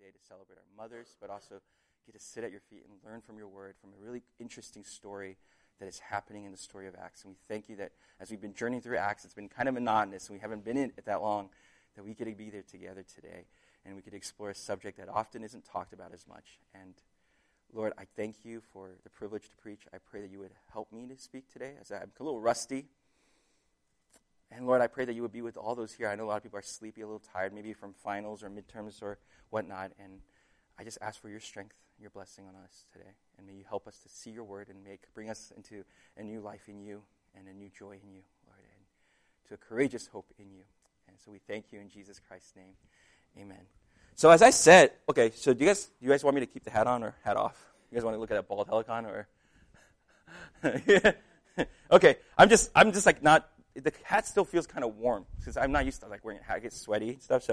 day to celebrate our mothers, but also get to sit at your feet and learn from your word, from a really interesting story that is happening in the story of Acts. And we thank you that as we've been journeying through Acts, it's been kind of monotonous, and we haven't been in it that long, that we get to be there together today, and we could explore a subject that often isn't talked about as much. And Lord, I thank you for the privilege to preach. I pray that you would help me to speak today, as I'm a little rusty. And Lord, I pray that you would be with all those here. I know a lot of people are sleepy, a little tired, maybe from finals or midterms or whatnot. And I just ask for your strength, your blessing on us today. And may you help us to see your word and bring us into a new life in you and a new joy in you, Lord, and to a courageous hope in you. And so we thank you in Jesus Christ's name. Amen. So as I said, okay, so do you guys want me to keep the hat on or hat off? You guys want to look at a bald helicon or? Okay, I'm just like not. The hat still feels kind of warm because I'm not used to like wearing a hat. I get sweaty and stuff.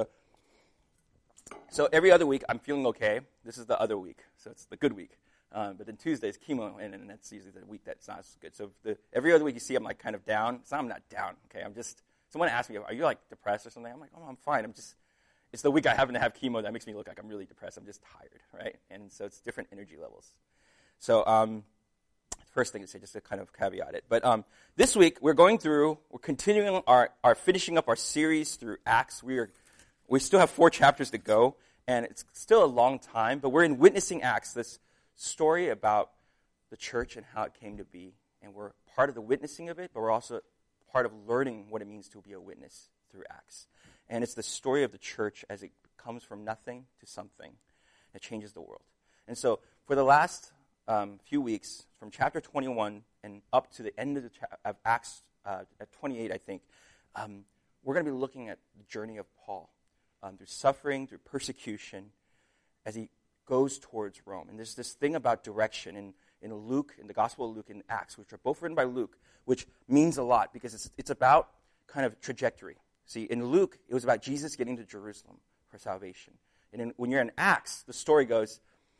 So every other week I'm feeling okay. This is the other week, so it's the good week. But then Tuesday's chemo, and that's usually the week that's not as good. So every other week you see I'm like kind of down. So I'm not down. Okay, someone asked me, "Are you like depressed or something?" I'm like, "Oh, I'm fine. It's the week I happen to have chemo that makes me look like I'm really depressed. I'm just tired, right?" And so it's different energy levels. So first thing to say, just to kind of caveat it. But this week we're continuing finishing up our series through Acts. We still have 4 chapters to go, and it's still a long time. But we're in Witnessing Acts, this story about the church and how it came to be. And we're part of the witnessing of it, but we're also part of learning what it means to be a witness through Acts. And it's the story of the church as it comes from nothing to something that changes the world. And so for the last few weeks, from chapter 21 and up to the end of Acts at 28, I think, we're going to be looking at the journey of Paul through suffering, through persecution, as he goes towards Rome. And there's this thing about direction in Luke, in the Gospel of Luke and Acts, which are both written by Luke, which means a lot because it's about kind of trajectory. See, in Luke, it was about Jesus getting to Jerusalem for salvation. And when you're in Acts, the story goes,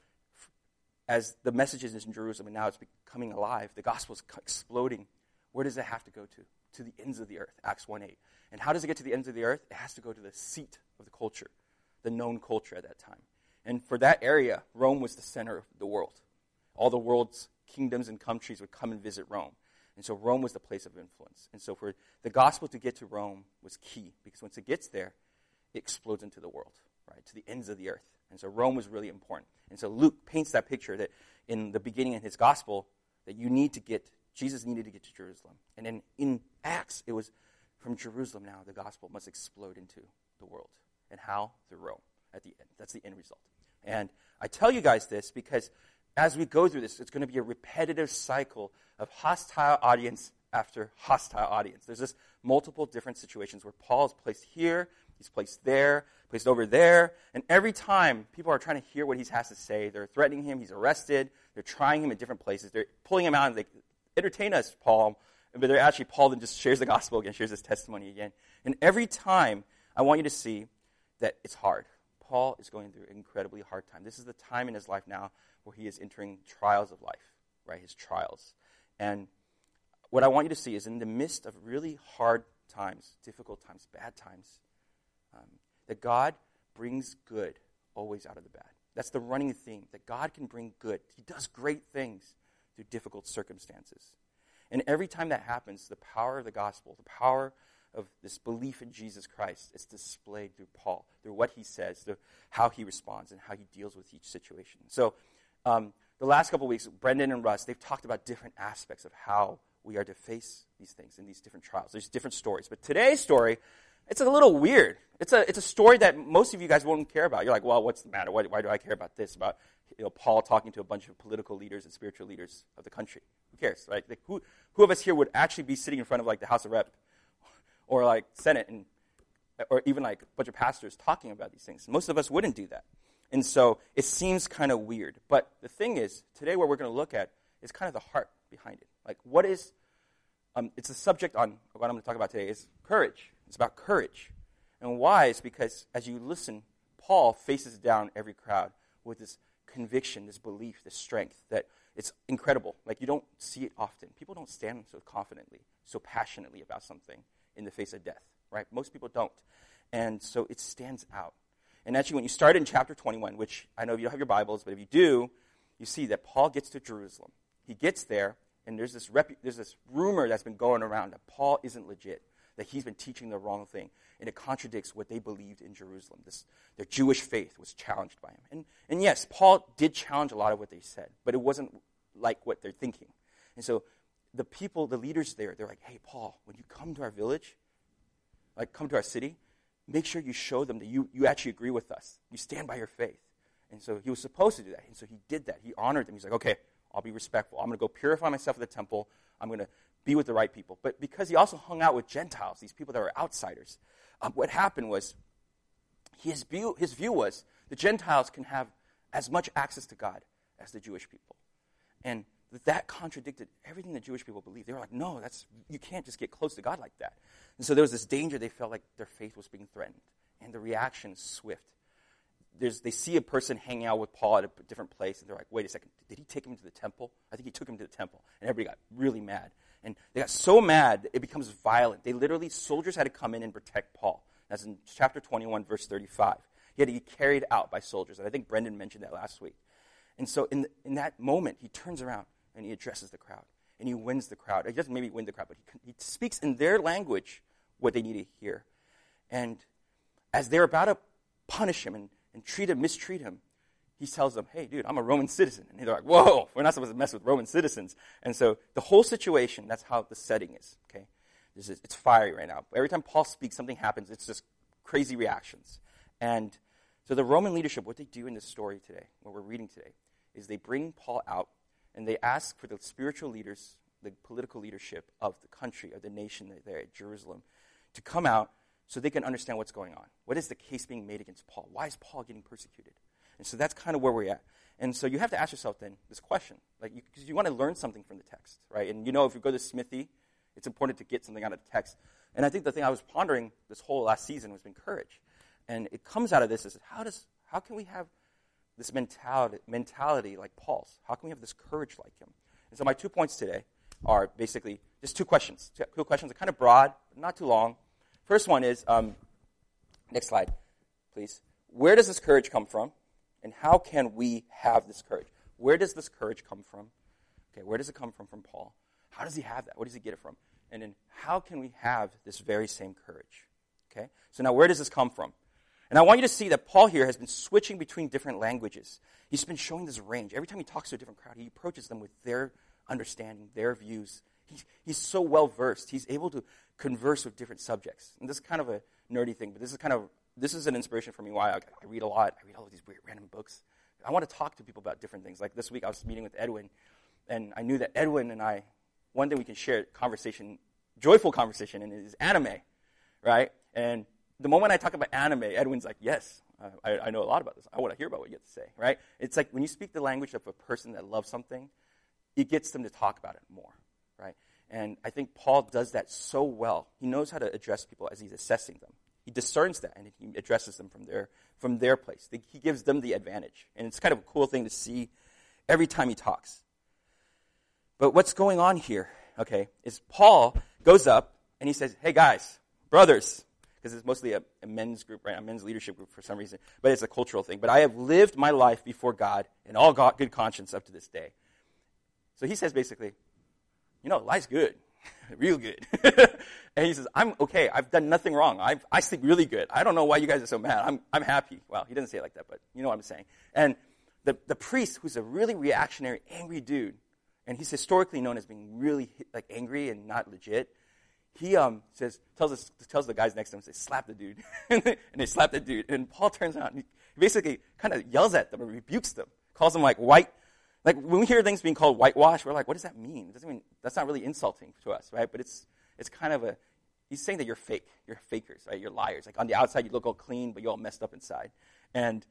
as the message is in Jerusalem and now it's becoming alive, the gospel is exploding. Where does it have to go to? To the ends of the earth, Acts 1:8. And how does it get to the ends of the earth? It has to go to the seat of the culture, the known culture at that time. And for that area, Rome was the center of the world. All the world's kingdoms and countries would come and visit Rome. And so Rome was the place of influence. And so for the gospel to get to Rome was key, because once it gets there, it explodes into the world, right, to the ends of the earth. And so Rome was really important. And so Luke paints that picture that in the beginning of his gospel, that Jesus needed to get to Jerusalem. And then in Acts, it was from Jerusalem now, the gospel must explode into the world. And how? Through Rome at the end. That's the end result. And I tell you guys this because as we go through this, it's going to be a repetitive cycle of hostile audience after hostile audience. There's just multiple different situations where Paul is placed here, he's placed there, placed over there, and every time people are trying to hear what he has to say, they're threatening him, he's arrested, they're trying him at different places, they're pulling him out and they entertain us, Paul, but they're actually, Paul then just shares the gospel again, shares his testimony again. And every time, I want you to see that it's hard. Paul is going through an incredibly hard time. This is the time in his life now where he is entering trials of life, right, his trials. And what I want you to see is in the midst of really hard times, difficult times, bad times, that God brings good always out of the bad. That's the running theme, that God can bring good. He does great things through difficult circumstances. And every time that happens, the power of the gospel, the power of this belief in Jesus Christ is displayed through Paul, through what he says, through how he responds, and how he deals with each situation. So the last couple of weeks, Brendan and Russ, they've talked about different aspects of how we are to face these things in these different trials. There's different stories. But today's story, it's a little weird. It's a story that most of you guys won't care about. You're like, well, what's the matter? Why do I care about this? About Paul talking to a bunch of political leaders and spiritual leaders of the country. Who cares, right? Like, who of us here would actually be sitting in front of like the House of Rep or like Senate or even like a bunch of pastors talking about these things? Most of us wouldn't do that. And so it seems kind of weird. But the thing is, today what we're going to look at is kind of the heart behind it. Like, what is, it's the subject on what I'm going to talk about today is courage. It's about courage. And why? It's because as you listen, Paul faces down every crowd with this conviction, this belief, this strength that it's incredible. Like, you don't see it often. People don't stand so confidently, so passionately about something in the face of death, right? Most people don't. And so it stands out. And actually, when you start in chapter 21, which I know you don't have your Bibles, but if you do, you see that Paul gets to Jerusalem. He gets there, and there's this rumor that's been going around that Paul isn't legit, that he's been teaching the wrong thing, and it contradicts what they believed in Jerusalem. Their Jewish faith was challenged by him. And yes, Paul did challenge a lot of what they said, but it wasn't like what they're thinking. And so the people, the leaders there, they're like, hey, Paul, when you come to our village, like come to our city, make sure you show them that you actually agree with us. You stand by your faith. And so he was supposed to do that. And so he did that. He honored them. He's like, okay, I'll be respectful. I'm going to go purify myself at the temple. I'm going to be with the right people. But because he also hung out with Gentiles, these people that were outsiders, what happened was his view was the Gentiles can have as much access to God as the Jewish people. And that contradicted everything the Jewish people believed. They were like, no, you can't just get close to God like that. And so there was this danger. They felt like their faith was being threatened. And the reaction is swift. They see a person hanging out with Paul at a different place, and they're like, wait a second, did he take him to the temple? I think he took him to the temple. And everybody got really mad. And they got so mad, it becomes violent. Soldiers had to come in and protect Paul. That's in chapter 21, verse 35. He had to be carried out by soldiers. And I think Brendan mentioned that last week. And so in that moment, he turns around and he addresses the crowd. And he wins the crowd. He doesn't maybe win the crowd, but he speaks in their language what they need to hear. And as they're about to punish him and mistreat him, he tells them, hey, dude, I'm a Roman citizen. And they're like, whoa, we're not supposed to mess with Roman citizens. And so the whole situation, that's how the setting is, okay? It's fiery right now. Every time Paul speaks, something happens. It's just crazy reactions. And so the Roman leadership, what they do in this story today, what we're reading today, is they bring Paul out and they ask for the spiritual leaders, the political leadership of the country, of the nation there at Jerusalem, to come out so they can understand what's going on. What is the case being made against Paul? Why is Paul getting persecuted? And so that's kind of where we're at. And so you have to ask yourself then this question, because you want to learn something from the text, right? And you know, if you go to Smithy, it's important to get something out of the text. And I think the thing I was pondering this whole last season was been courage. And it comes out of this is how can we have this mentality like Paul's? How can we have this courage like him? And so my 2 points today are basically just two questions. Two questions are kind of broad, but not too long. First one is, next slide, please. Where does this courage come from? And how can we have this courage? Where does this courage come from? Okay, where does it come from Paul? How does he have that? Where does he get it from? And then how can we have this very same courage? Okay, so now where does this come from? And I want you to see that Paul here has been switching between different languages. He's been showing this range. Every time he talks to a different crowd, he approaches them with their understanding, their views. He's so well-versed. He's able to converse with different subjects. And this is kind of a nerdy thing, but this is an inspiration for me why I read a lot. I read all of these weird random books. I want to talk to people about different things. Like this week I was meeting with Edwin, and I knew that Edwin and I, one thing we can share joyful conversation, and it is anime, right? And the moment I talk about anime, Edwin's like, yes, I know a lot about this. I want to hear about what you have to say, right? It's like when you speak the language of a person that loves something, it gets them to talk about it more, right? And I think Paul does that so well. He knows how to address people as he's assessing them. He discerns that, and he addresses them from their place. He gives them the advantage. And it's kind of a cool thing to see every time he talks. But what's going on here, okay, is Paul goes up and he says, hey guys, brothers, because it's mostly a men's group, right? A men's leadership group for some reason, but it's a cultural thing. But I have lived my life before God in all good conscience up to this day. So he says basically, life's good, real good. And he says, I'm okay. I've done nothing wrong. I sleep really good. I don't know why you guys are so mad. I'm happy. Well, he doesn't say it like that, but you know what I'm saying. And the priest, who's a really reactionary, angry dude, and he's historically known as being really angry and not legit, he tells the guys next to him, says, slap the dude. And they slap the dude. And Paul turns around and he basically kind of yells at them or rebukes them, calls them white. Like when we hear things being called whitewash, we're like, what does that mean? That's not really insulting to us, right? But it's kind of he's saying that you're fake. You're fakers, right? You're liars. Like on the outside you look all clean, but you're all messed up inside. And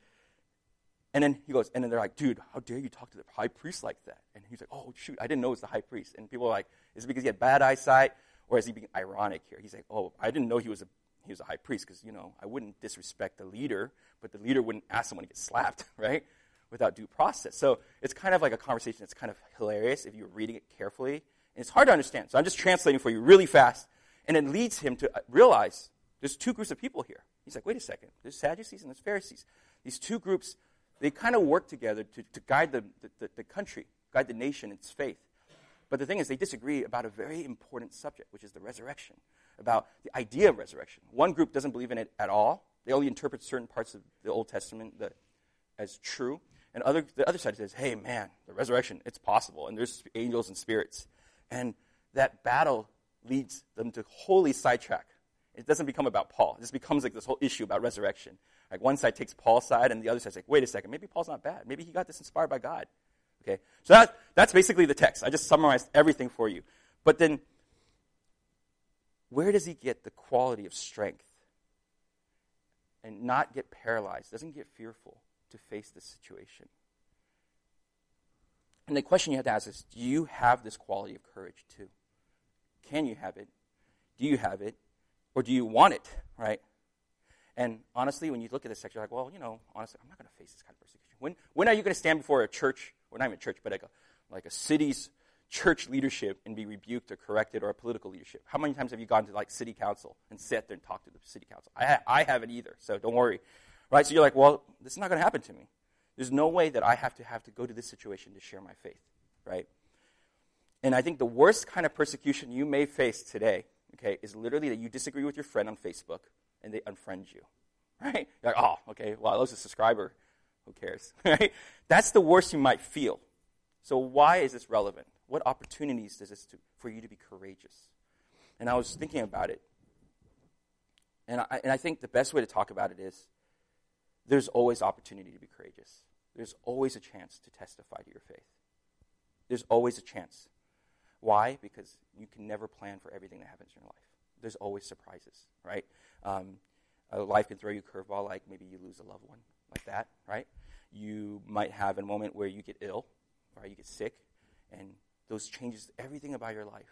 then he goes, and then they're like, dude, how dare you talk to the high priest like that? And he's like, oh, shoot, I didn't know it was the high priest. And people are like, is it because he had bad eyesight? Or is he being ironic here? He's like, oh, I didn't know he was a high priest because, I wouldn't disrespect the leader, but the leader wouldn't ask someone to get slapped, right, without due process. So it's kind of like a conversation that's kind of hilarious if you're reading it carefully. And it's hard to understand. So I'm just translating for you really fast. And it leads him to realize there's two groups of people here. He's like, wait a second. There's Sadducees and there's Pharisees. These two groups, they kind of work together to guide the country, guide the nation in its faith. But the thing is, they disagree about a very important subject, which is the resurrection, about the idea of resurrection. One group doesn't believe in it at all. They only interpret certain parts of the Old Testament as true. And the other side says, hey, man, the resurrection, it's possible, and there's angels and spirits. And that battle leads them to wholly sidetrack. It doesn't become about Paul. It just becomes like this whole issue about resurrection. Like one side takes Paul's side, and the other side's like, wait a second, maybe Paul's not bad. Maybe he got this inspired by God. Okay, so that's basically the text. I just summarized everything for you. But then, where does he get the quality of strength and not get paralyzed, doesn't get fearful to face this situation? And the question you have to ask is, do you have this quality of courage too? Can you have it? Do you have it? Or do you want it, right? And honestly, when you look at this section, you're like, well, honestly, I'm not going to face this kind of persecution. When are you going to stand before a church, or not even a church, but like a city's church leadership and be rebuked or corrected, or a political leadership? How many times have you gone to like city council and sat there and talked to the city council? I haven't either, so don't worry. Right? So you're like, well, this is not going to happen to me. There's no way that I have to go to this situation to share my faith, right? And I think the worst kind of persecution you may face today, okay, is literally that you disagree with your friend on Facebook and they unfriend you, right? You're like, oh, okay, well, I lost a subscriber. Who cares, right? That's the worst you might feel. So why is this relevant? What opportunities does this do for you to be courageous? And I was thinking about it, and I think the best way to talk about it is there's always opportunity to be courageous. There's always a chance to testify to your faith. There's always a chance. Why? Because you can never plan for everything that happens in your life. There's always surprises, right? Life can throw you a curveball, like maybe you lose a loved one, like that, right? You might have a moment where you get ill, right? You get sick, and those changes everything about your life.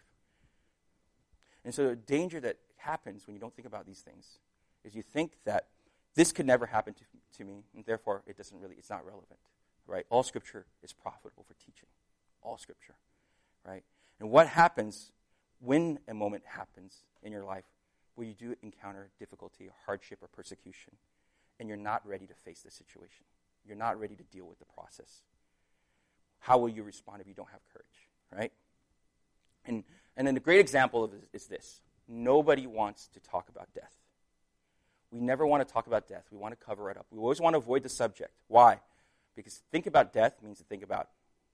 And so the danger that happens when you don't think about these things is you think that this could never happen to me, and therefore it's not relevant, right? All Scripture is profitable for teaching. All Scripture, right? And what happens when a moment happens in your life where you do encounter difficulty or hardship or persecution, and you're not ready to face the situation? You're not ready to deal with the process. How will you respond if you don't have courage, right? And then a great example of this is this. Nobody wants to talk about death. We never want to talk about death. We want to cover it up. We always want to avoid the subject. Why? Because think about death means to think about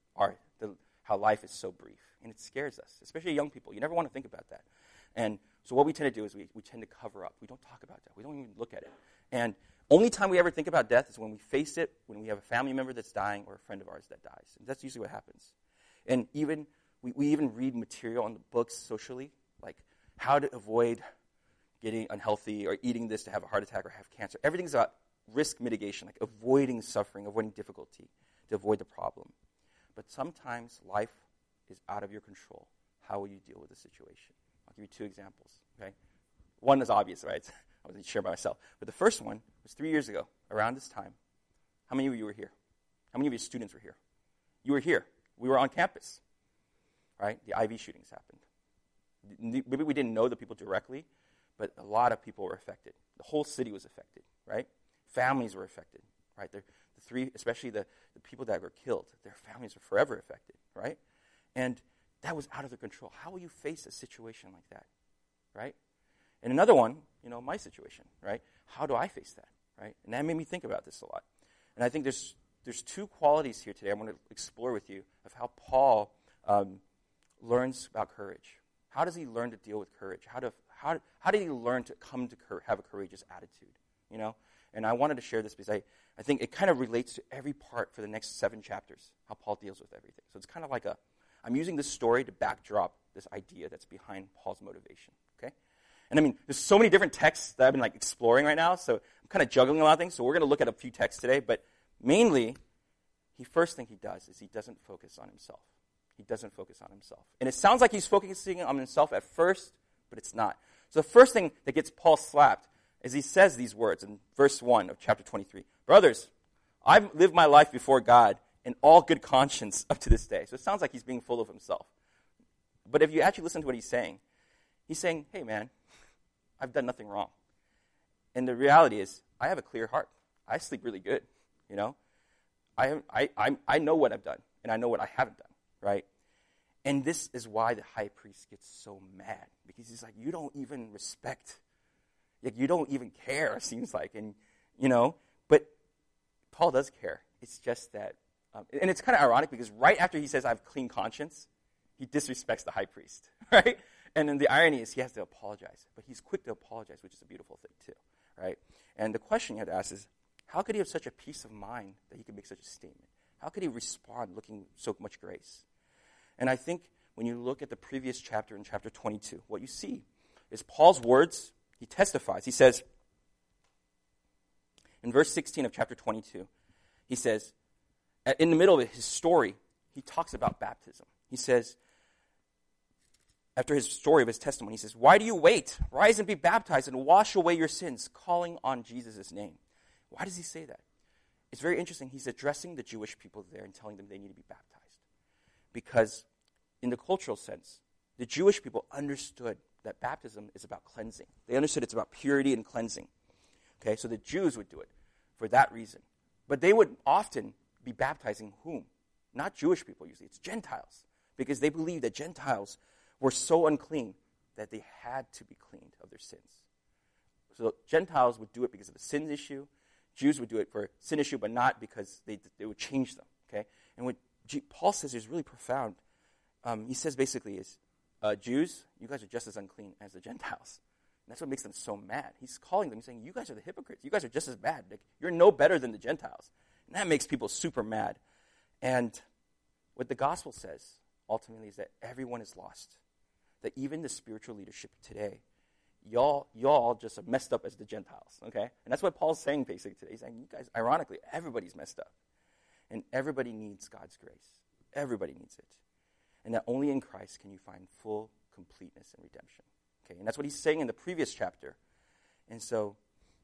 how life is so brief. And it scares us, especially young people. You never want to think about that. And so what we tend to do is we tend to cover up. We don't talk about death. We don't even look at it. And only time we ever think about death is when we face it, when we have a family member that's dying or a friend of ours that dies. And that's usually what happens. And even we even read material on the books socially, like how to avoid getting unhealthy or eating this to have a heart attack or have cancer. Everything's about risk mitigation, like avoiding suffering, avoiding difficulty, to avoid the problem. But sometimes life is out of your control. How will you deal with the situation? I'll give you two examples, okay? One is obvious, right? I wasn't sure by myself. But the first one was 3 years ago, around this time. How many of you were here? How many of your students were here? You were here. We were on campus, right? The IV shootings happened. Maybe we didn't know the people directly, but a lot of people were affected. The whole city was affected, right? Families were affected, right? Especially the people that were killed, their families were forever affected, right? And that was out of their control. How will you face a situation like that, right? And another one, my situation, right? How do I face that, right? And that made me think about this a lot. And I think there's two qualities here today I want to explore with you of how Paul learns about courage. How does he learn to deal with courage? How did he learn to come to have a courageous attitude, And I wanted to share this because I think it kind of relates to every part for the next 7 chapters, how Paul deals with everything. So it's kind of like I'm using this story to backdrop this idea that's behind Paul's motivation, okay? And I mean, there's so many different texts that I've been exploring right now, so I'm kind of juggling a lot of things. So we're going to look at a few texts today, but mainly, first thing he does is he doesn't focus on himself. He doesn't focus on himself. And it sounds like he's focusing on himself at first, but it's not. So the first thing that gets Paul slapped is he says these words in verse 1 of chapter 23. Brothers, I've lived my life before God in all good conscience up to this day. So it sounds like he's being full of himself. But if you actually listen to what he's saying, hey man, I've done nothing wrong. And the reality is, I have a clear heart. I sleep really good, you know. I know what I've done, and I know what I haven't done, right? And this is why the high priest gets so mad, because he's like, you don't even respect, like, you don't even care, it seems like, and, you know, but Paul does care. It's just that, and it's kind of ironic, because right after he says, I have clean conscience, he disrespects the high priest, right? And then the irony is he has to apologize, but he's quick to apologize, which is a beautiful thing too, right? And the question you have to ask is, how could he have such a peace of mind that he could make such a statement? How could he respond looking so much grace? And I think when you look at the previous chapter in chapter 22, what you see is Paul's words. He testifies. He says, in verse 16 of chapter 22, he says, in the middle of his story, he talks about baptism. He says, after his story of his testimony, he says, why do you wait? Rise and be baptized and wash away your sins, calling on Jesus' name. Why does he say that? It's very interesting. He's addressing the Jewish people there and telling them they need to be baptized. Because in the cultural sense, the Jewish people understood that baptism is about cleansing. They understood it's about purity and cleansing. Okay, so the Jews would do it for that reason. But they would often be baptizing whom? Not Jewish people usually. It's Gentiles. Because they believed that Gentiles were so unclean that they had to be cleaned of their sins. So Gentiles would do it because of the sin issue. Jews would do it for sin issue, but not because they would change them. Okay, and what Paul says is really profound. He says basically is, Jews, you guys are just as unclean as the Gentiles. And that's what makes them so mad. He's calling them, saying, you guys are the hypocrites. You guys are just as bad. Like, you're no better than the Gentiles. And that makes people super mad. And what the gospel says, ultimately, is that everyone is lost. That even the spiritual leadership today, y'all just are messed up as the Gentiles, okay? And that's what Paul's saying basically today. He's saying, you guys, ironically, everybody's messed up. And everybody needs God's grace. Everybody needs it. And that only in Christ can you find full completeness and redemption. Okay, and that's what he's saying in the previous chapter. And so,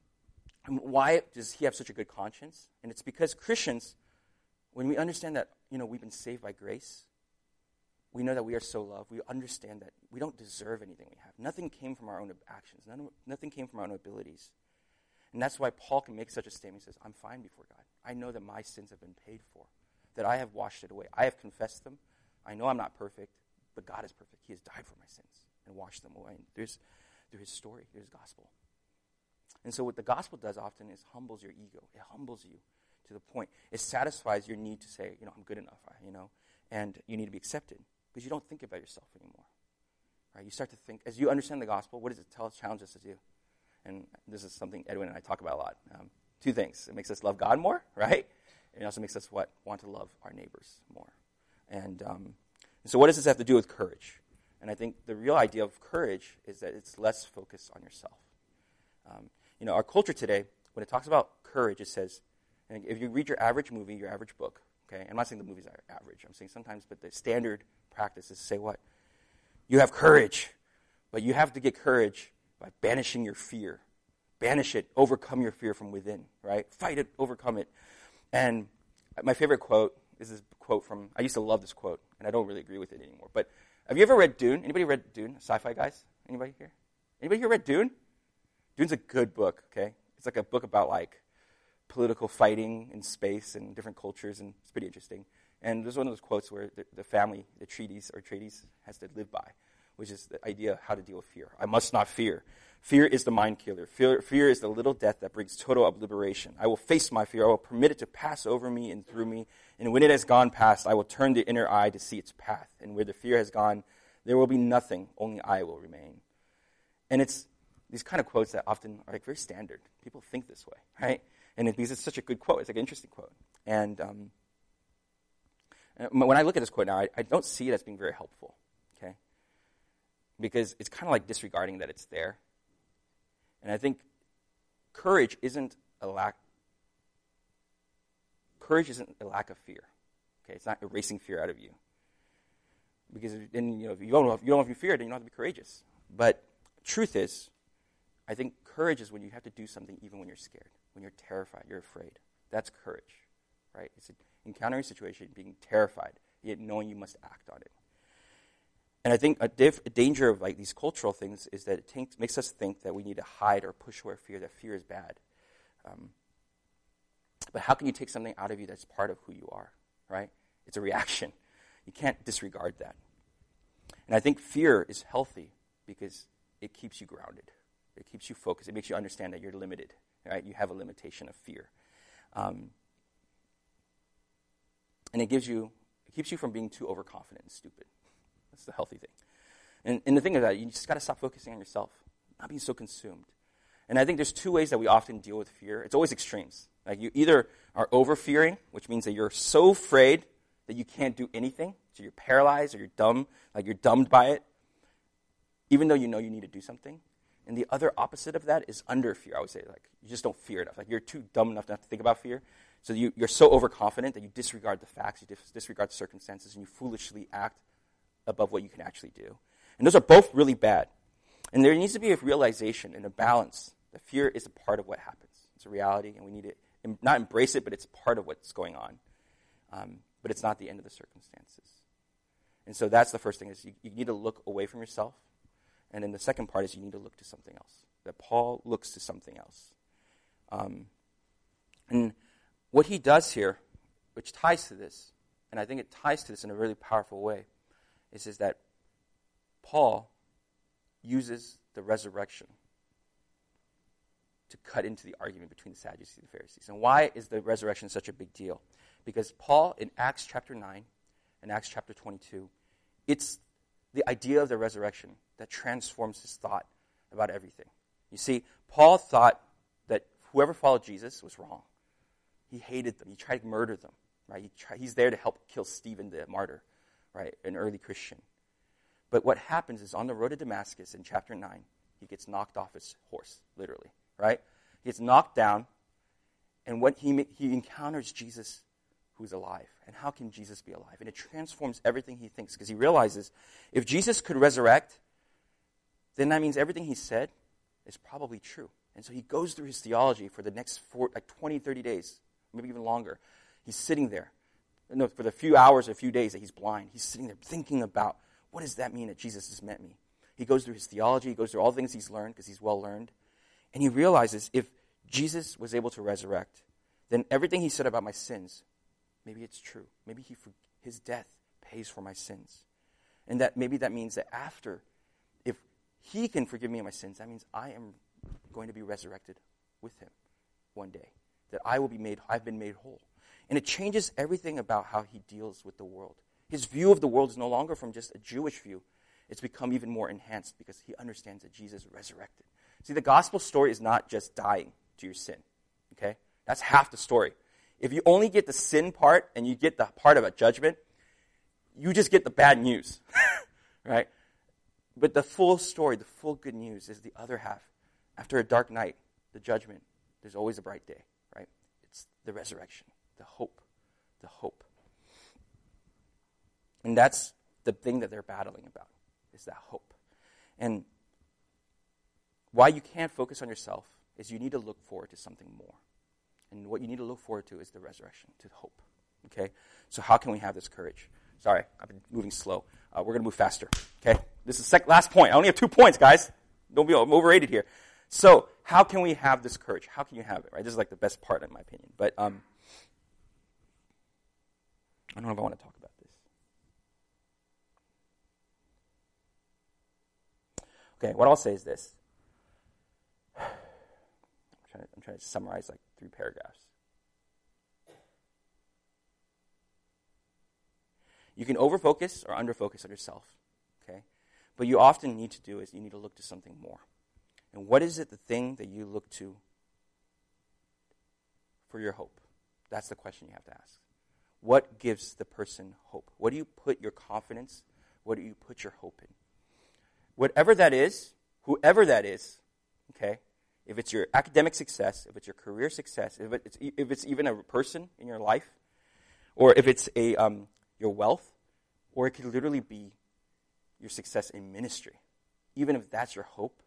why does he have such a good conscience? And it's because Christians, when we understand that, you know, we've been saved by grace, we know that we are so loved. We understand that we don't deserve anything we have. Nothing came from our own actions. Nothing came from our own abilities. And that's why Paul can make such a statement. He says, I'm fine before God. I know that my sins have been paid for, that I have washed it away. I have confessed them. I know I'm not perfect, but God is perfect. He has died for my sins and washed them away. And through his story, through his gospel. And so what the gospel does often is humbles your ego. It humbles you to the point. It satisfies your need to say, you know, I'm good enough, you know, and you need to be accepted. Because you don't think about yourself anymore. Right? You start to think, as you understand the gospel, what does it challenge us to do? And this is something Edwin and I talk about a lot. Two things. It makes us love God more, right? And it also makes us want to love our neighbors more. And so what does this have to do with courage? And I think the real idea of courage is that it's less focused on yourself. You know, our culture today, when it talks about courage, it says, and if you read your average movie, your average book, okay, I'm not saying the movies are average. I'm saying sometimes, but the standard practice is to say what? You have courage, but you have to get courage by banishing your fear. Banish it, overcome your fear from within, right? Fight it, overcome it. And my favorite quote is this quote from, I used to love this quote, and I don't really agree with it anymore, but have you ever read Dune? Anybody read Dune? Sci-fi guys? Anybody here? Anybody here read Dune? Dune's a good book, okay? It's like a book about like political fighting in space and different cultures, and it's pretty interesting. And there's one of those quotes where the family, the Atreides, has to live by, which is the idea of how to deal with fear. I must not fear. Fear is the mind killer. Fear is the little death that brings total obliteration. I will face my fear. I will permit it to pass over me and through me. And when it has gone past, I will turn the inner eye to see its path. And where the fear has gone, there will be nothing. Only I will remain. And it's these kind of quotes that often are like very standard. People think this way, right? And because it's such a good quote. It's like an interesting quote. And when I look at this quote now, I don't see it as being very helpful, okay? Because it's kind of like disregarding that it's there. And I think courage isn't a lack of fear, okay? It's not erasing fear out of you. Because then, you know, if you don't know if you fear, then you don't have to be courageous. But truth is, I think courage is when you have to do something even when you're scared, when you're terrified, you're afraid. That's courage, right? It's encountering a situation, being terrified, yet knowing you must act on it. And I think a danger of like these cultural things is that it makes us think that we need to hide or push away fear, that fear is bad. But how can you take something out of you that's part of who you are, right? It's a reaction. You can't disregard that. And I think fear is healthy because it keeps you grounded. It keeps you focused. It makes you understand that you're limited, right? You have a limitation of fear. And it keeps you from being too overconfident and stupid. That's the healthy thing. And the thing is that you just got to stop focusing on yourself, not being so consumed. And I think there's two ways that we often deal with fear. It's always extremes. Like you either are over-fearing, which means that you're so afraid that you can't do anything, so you're paralyzed or you're dumb, like you're dumbed by it, even though you know you need to do something. And the other opposite of that is under fear, I would say. Like you just don't fear enough. Like you're too dumb enough not to think about fear. So you're so overconfident that you disregard the facts, you disregard the circumstances, and you foolishly act above what you can actually do. And those are both really bad. And there needs to be a realization and a balance that fear is a part of what happens. It's a reality, and we need to not embrace it, but it's part of what's going on. But it's not the end of the circumstances. And so that's the first thing, is you need to look away from yourself. And then the second part is you need to look to something else. That Paul looks to something else. And what he does here, which ties to this, and I think it ties to this in a really powerful way, is that Paul uses the resurrection to cut into the argument between the Sadducees and the Pharisees. And why is the resurrection such a big deal? Because Paul, in Acts chapter 9 and Acts chapter 22, it's the idea of the resurrection that transforms his thought about everything. You see, Paul thought that whoever followed Jesus was wrong. He hated them. He tried to murder them. Right? He's there to help kill Stephen the martyr, right? An early Christian. But what happens is on the road to Damascus in chapter 9, he gets knocked off his horse, literally. Right? He gets knocked down, and what he encounters Jesus who's alive. And how can Jesus be alive? And it transforms everything he thinks, because he realizes if Jesus could resurrect, then that means everything he said is probably true. And so he goes through his theology for the next 20, 30 days, maybe even longer. He's sitting there. No, for the few hours or few days that he's blind, he's sitting there thinking about, what does that mean that Jesus has met me? He goes through his theology, he goes through all the things he's learned, because he's well learned. And he realizes if Jesus was able to resurrect, then everything he said about my sins, maybe it's true. Maybe his death pays for my sins. And that maybe that means that if he can forgive me of my sins, that means I am going to be resurrected with him one day. That I've been made whole. And it changes everything about how he deals with the world. His view of the world is no longer from just a Jewish view. It's become even more enhanced because he understands that Jesus resurrected. See, the gospel story is not just dying to your sin. Okay? That's half the story. If you only get the sin part and you get the part about judgment, you just get the bad news. Right? But the full story, the full good news is the other half. After a dark night, the judgment, there's always a bright day. Right? It's the resurrection, the hope, the hope. And that's the thing that they're battling about, is that hope. And why you can't focus on yourself is you need to look forward to something more. And what you need to look forward to is the resurrection, to hope. Okay? So how can we have this courage? Sorry, I've been moving slow. We're going to move faster. Okay? This is last point. I only have 2 points, guys. Don't be overrated here. So how can we have this courage? How can you have it? Right? This is like the best part, in my opinion. But I don't know if I want to talk about this. Okay, what I'll say is this. I'm trying to summarize like 3 paragraphs. You can overfocus or underfocus on yourself, okay? But you often need to do is you need to look to something more. And what is it, the thing that you look to for your hope? That's the question you have to ask. What gives the person hope? What do you put your confidence, what do you put your hope in? Whatever that is, whoever that is, okay? If it's your academic success, if it's your career success, if it's even a person in your life, or if it's your wealth, or it could literally be your success in ministry, even if that's your hope,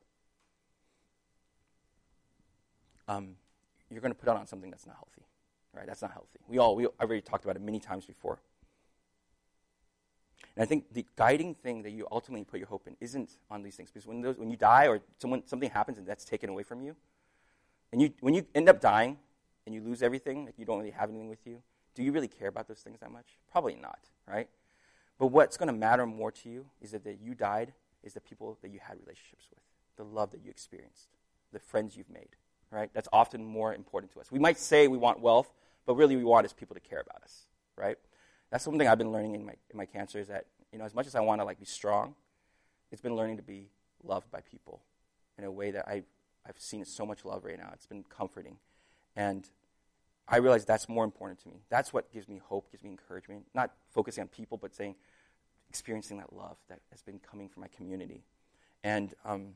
you're going to put on something that's not healthy, right? That's not healthy. I've already talked about it many times before. And I think the guiding thing that you ultimately put your hope in isn't on these things. Because when you die or something happens and that's taken away from you, and when you end up dying and you lose everything, like you don't really have anything with you, do you really care about those things that much? Probably not, right? But what's going to matter more to you is that you died is the people that you had relationships with, the love that you experienced, the friends you've made, right? That's often more important to us. We might say we want wealth, but really we want is people to care about us, right? That's something I've been learning in my cancer is that, as much as I want to be strong, it's been learning to be loved by people in a way that I've seen so much love right now. It's been comforting. And I realize that's more important to me. That's what gives me hope, gives me encouragement. Not focusing on people, but experiencing that love that has been coming from my community. And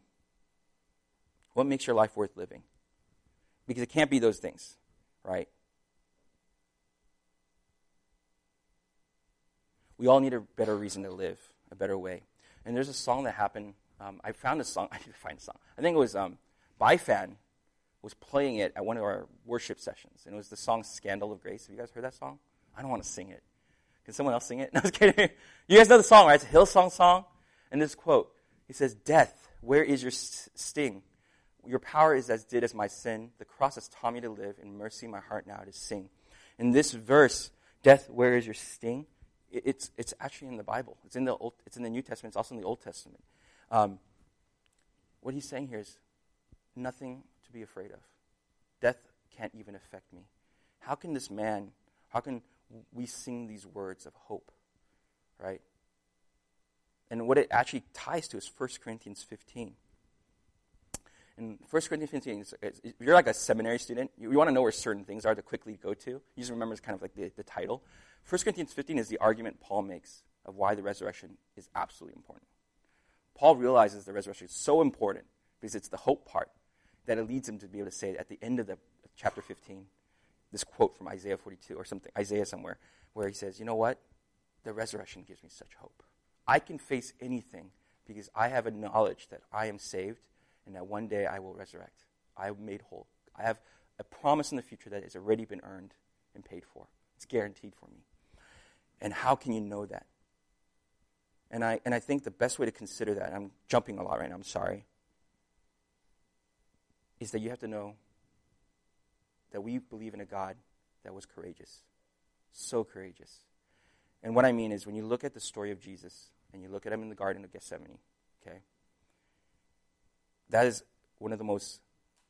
what makes your life worth living? Because it can't be those things, right? We all need a better reason to live, a better way. And there's a song that happened. I found a song. I need to find a song. I think it was Bifan was playing it at one of our worship sessions. And it was the song Scandal of Grace. Have you guys heard that song? I don't want to sing it. Can someone else sing it? No, I was kidding. You guys know the song, right? It's a Hillsong song. And this quote, he says, "Death, where is your sting? Your power is as dead as my sin. The cross has taught me to live. In mercy, my heart now to sing." In this verse, death, where is your sting? It's actually in the Bible. It's in the New Testament. It's also in the Old Testament. What he's saying here is nothing to be afraid of. Death can't even affect me. How can we sing these words of hope, right? And what it actually ties to is 1 Corinthians 15. In 1 Corinthians 15, if you're like a seminary student, you want to know where certain things are to quickly go to. You just remember it's kind of like the title. 1 Corinthians 15 is the argument Paul makes of why the resurrection is absolutely important. Paul realizes the resurrection is so important because it's the hope part that it leads him to be able to say at the end of the chapter 15, this quote from Isaiah 42 or something, Isaiah somewhere, where he says, you know what? The resurrection gives me such hope. I can face anything because I have a knowledge that I am saved and that one day I will resurrect. I am made whole. I have a promise in the future that has already been earned and paid for. It's guaranteed for me. And how can you know that? And I think the best way to consider that, and I'm jumping a lot right now, I'm sorry, is that you have to know that we believe in a God that was courageous. So courageous. And what I mean is when you look at the story of Jesus and you look at him in the Garden of Gethsemane, okay, that is one of the most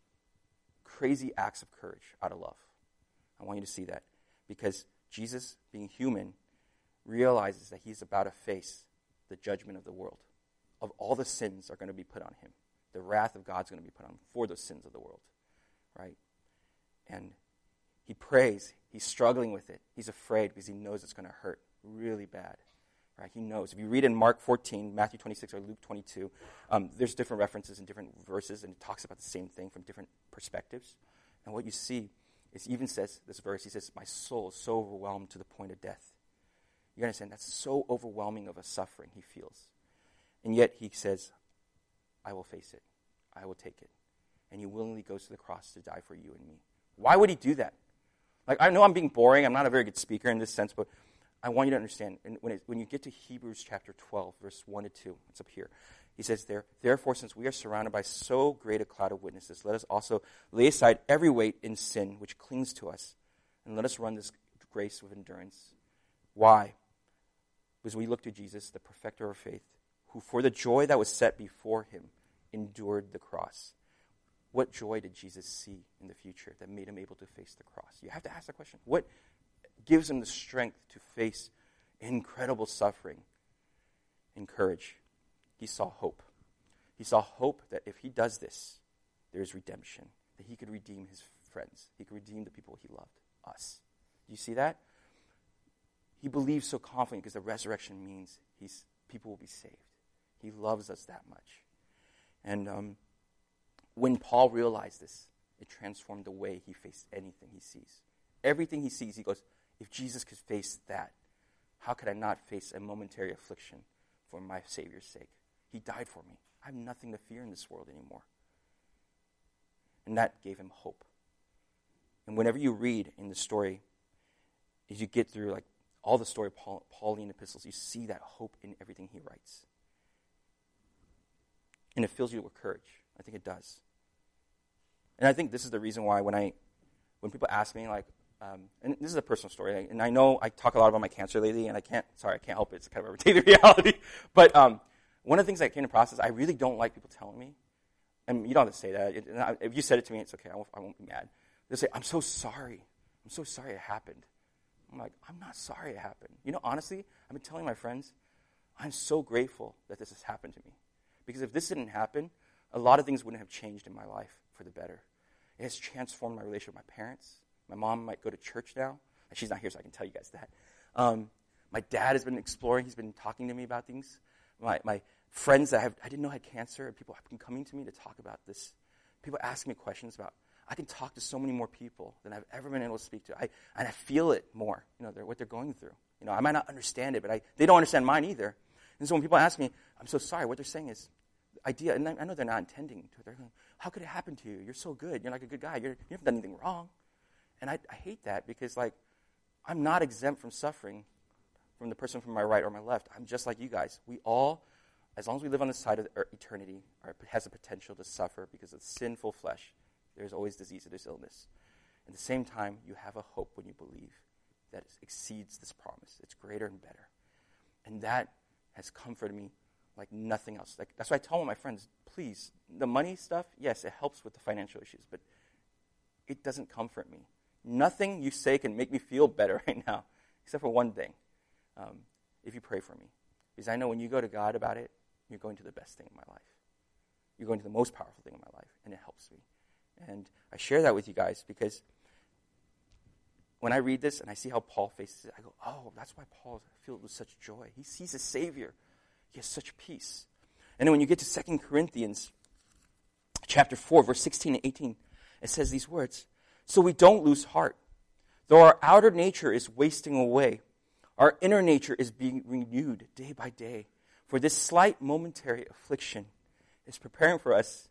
crazy acts of courage out of love. I want you to see that. Because Jesus, being human, realizes that he's about to face the judgment of the world. Of all the sins are going to be put on him. The wrath of God's going to be put on him for those sins of the world. Right? And he prays. He's struggling with it. He's afraid because he knows it's going to hurt really bad. Right? He knows. If you read in Mark 14, Matthew 26, or Luke 22, there's different references in different verses, and it talks about the same thing from different perspectives. And what you see is, even says, this verse, he says, my soul is so overwhelmed to the point of death. You understand? That's so overwhelming of a suffering he feels. And yet he says, I will face it. I will take it. And he willingly goes to the cross to die for you and me. Why would he do that? Like, I know I'm being boring. I'm not a very good speaker in this sense, but I want you to understand. And when you get to Hebrews chapter 12, verse 1 to 2, it's up here. He says there, therefore, since we are surrounded by so great a cloud of witnesses, let us also lay aside every weight and sin which clings to us, and let us run this race with endurance. Why? Because we look to Jesus, the perfecter of faith, who for the joy that was set before him endured the cross. What joy did Jesus see in the future that made him able to face the cross? You have to ask that question. What gives him the strength to face incredible suffering and courage? He saw hope. He saw hope that if he does this, there is redemption, that he could redeem his friends. He could redeem the people he loved, us. Do you see that? He believes so confidently because the resurrection means people will be saved. He loves us that much. And when Paul realized this, it transformed the way he faced anything he sees. Everything he sees, he goes, if Jesus could face that, how could I not face a momentary affliction for my Savior's sake? He died for me. I have nothing to fear in this world anymore. And that gave him hope. And whenever you read in the story, as you get through like all the story of Pauline epistles, you see that hope in everything he writes. And it fills you with courage. I think it does. And I think this is the reason why when people ask me, like, and this is a personal story, and I know I talk a lot about my cancer lately, and I can't help it. It's kind of a daily reality. But one of the things I came to process, I really don't like people telling me, and you don't have to say that. If you said it to me, it's okay. I won't be mad. They'll say, I'm so sorry. I'm so sorry it happened. I'm like, I'm not sorry it happened. You know, honestly, I've been telling my friends, I'm so grateful that this has happened to me. Because if this didn't happen, a lot of things wouldn't have changed in my life for the better. It has transformed my relationship with my parents. My mom might go to church now. She's not here, so I can tell you guys that. My dad has been exploring. He's been talking to me about things. My friends that I didn't know had cancer, people have been coming to me to talk about this. People ask me questions about, I can talk to so many more people than I've ever been able to speak to. And I feel it more, what they're going through. I might not understand it, but they don't understand mine either. And so when people ask me, I'm so sorry, what they're saying is, idea, and I know they're not intending to. They're going, how could it happen to you? You're so good. You're like a good guy. You haven't done anything wrong. And I hate that because, like, I'm not exempt from suffering from the person from my right or my left. I'm just like you guys. We all, as long as we live on this side of eternity, has the potential to suffer because of sinful flesh. There's always disease and there's illness. At the same time, you have a hope when you believe that exceeds this promise. It's greater and better. And that has comforted me like nothing else. Like, that's why I tell my friends, please, the money stuff, yes, it helps with the financial issues, but it doesn't comfort me. Nothing you say can make me feel better right now, except for one thing, if you pray for me. Because I know when you go to God about it, you're going to the best thing in my life. You're going to the most powerful thing in my life, and it helps me. And I share that with you guys because when I read this and I see how Paul faces it, I go, oh, that's why Paul's filled with such joy. He sees a Savior. He has such peace. And then when you get to 2 Corinthians chapter 4, verse 16 and 18, it says these words, so we don't lose heart. Though our outer nature is wasting away, our inner nature is being renewed day by day. For this slight momentary affliction is preparing for us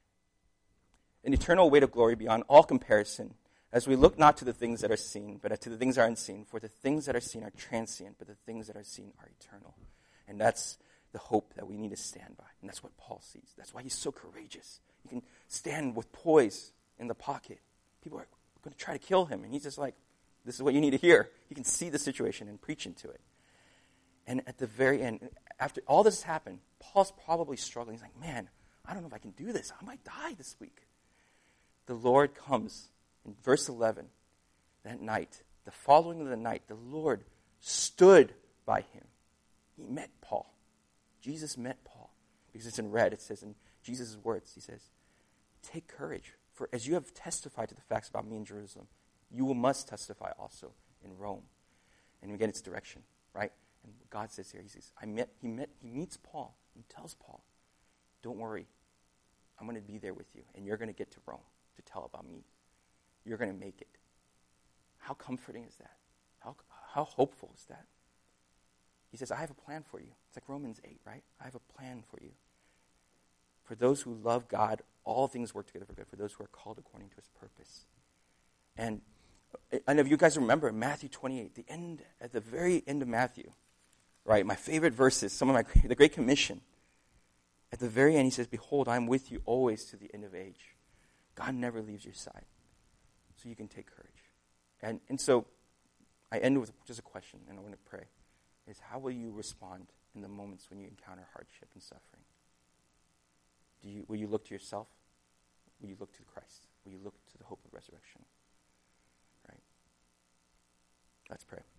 an eternal weight of glory beyond all comparison, as we look not to the things that are seen, but to the things that are unseen. For the things that are seen are transient, but the things that are seen are eternal. And that's the hope that we need to stand by. And that's what Paul sees. That's why he's so courageous. He can stand with poise in the pocket. People are going to try to kill him. And he's just like, this is what you need to hear. He can see the situation and preach into it. And at the very end, after all this has happened, Paul's probably struggling. He's like, man, I don't know if I can do this. I might die this week. The Lord comes in verse 11. That night, the following of the night, the Lord stood by him. He met Paul. Jesus met Paul. Because it's in red. It says in Jesus' words, he says, take courage. For as you have testified to the facts about me in Jerusalem, you must testify also in Rome. And again, it's direction, right? And God says here, he says, he meets Paul. He tells Paul, don't worry. I'm going to be there with you. And you're going to get to Rome to tell about me. You're going to make it. How comforting is that? How hopeful is that? He says, I have a plan for you. It's like Romans 8, right? I have a plan for you. For those who love God, all things work together for good. For those who are called according to his purpose. And if you guys remember Matthew 28, at the very end of Matthew, right? My favorite verses, the Great Commission. At the very end, he says, behold, I am with you always to the end of age. God never leaves your side. So you can take courage. And so I end with just a question, and I want to pray. Is how will you respond in the moments when you encounter hardship and suffering? Will you look to yourself? Will you look to Christ? Will you look to the hope of resurrection? Right? Let's pray.